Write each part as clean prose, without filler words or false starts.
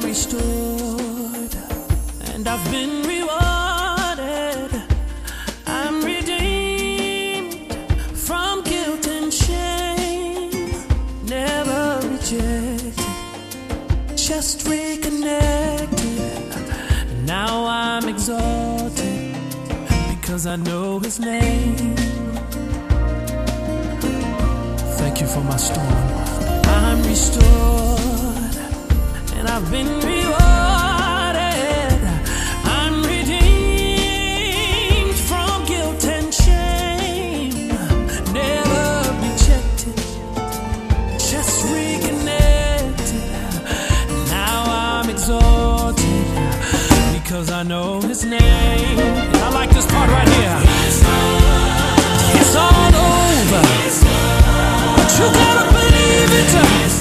restored, and I've been rewarded. I'm redeemed from guilt and shame, never rejected, just reconnected. Now I'm exalted because I know His name. Thank you for my storm. I'm restored, and I've been rewarded. I'm redeemed from guilt and shame, never rejected, just reconnected. Now I'm exalted because I know His name. And I like this part right here. It's all over, but you gotta believe it.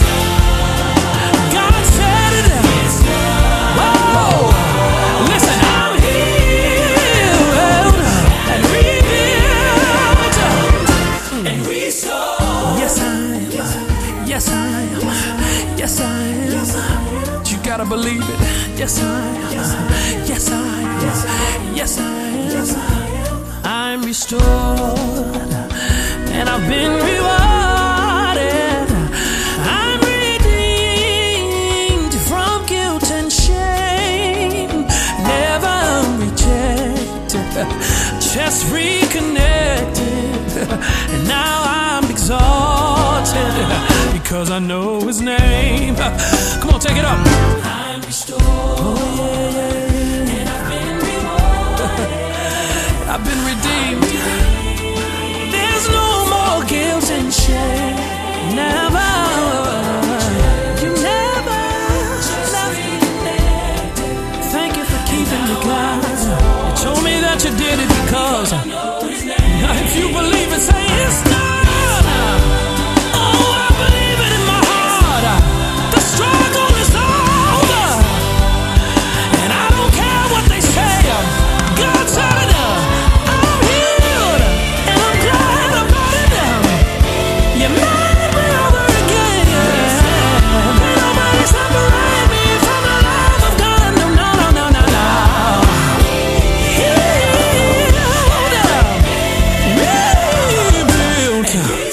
God said it. Whoa! Listen, I'm healed and rebuilt and restored. Yes, I am. Yes, I am. Yes, I am. You gotta believe it. Yes, I am. Yes, I am. Yes, I am. I'm restored, and I've been rewarded. I'm redeemed from guilt and shame, never rejected, just reconnected. And now I'm exalted because I know His name. Come on, take it up. I'm restored. Oh, yeah. And I've been rewarded. I've been redeemed. There's no more guilt and shame. Never. You never left me. Thank you for keeping me, God. You told me that you did it because if you believe it, say it's done. Oh, I believe it in my heart. The struggle is over, and I don't care what they say. God said it. I'm healed, and I'm glad about it. You made me over again. Ain't nobody separate me from the love of God. No, no, no, no, no, no. Healed, rebuilt.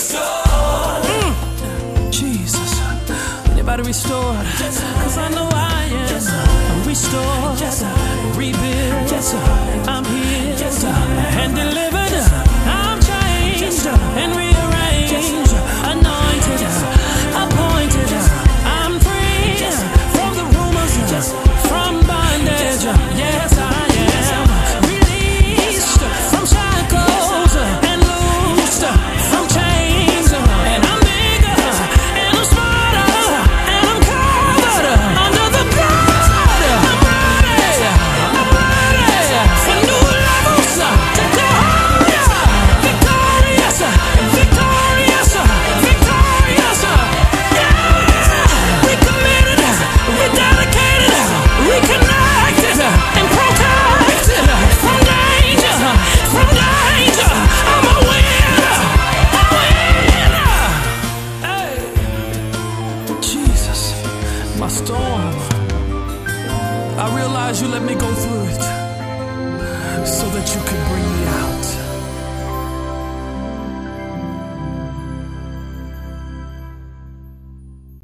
Jesus, anybody restored? 'Cause I know I am. I'm restored, rebuilt. I'm healed and delivered. I'm changed and rearranged, anointed, appointed. I'm free from the rumors, from bondage. Yes, I am released from shackles and loosed from chains. And I'm bigger and I'm smarter and I'm covered under the blood. I'm ready for new levels to go higher. Victorious, victorious, victorious. Yeah, we committed, we dedicated, we connected and protected from danger, from danger. I'm a winner, a winner. Hey, Jesus, my storm. I realize you let me go through it so that you could